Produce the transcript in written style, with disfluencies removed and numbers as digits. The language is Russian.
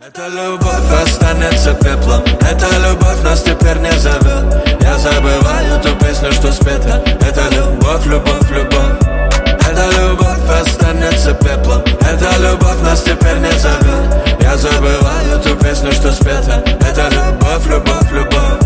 Эта любовь останется пеплом, эта любовь нас теперь не зовет. Я забываю ту песню, что спета. Это любовь, любовь, любовь. Эта любовь останется пеплом, эта любовь нас теперь не зовет. Я забываю ту песню, что спета. Это любовь, любовь, любовь.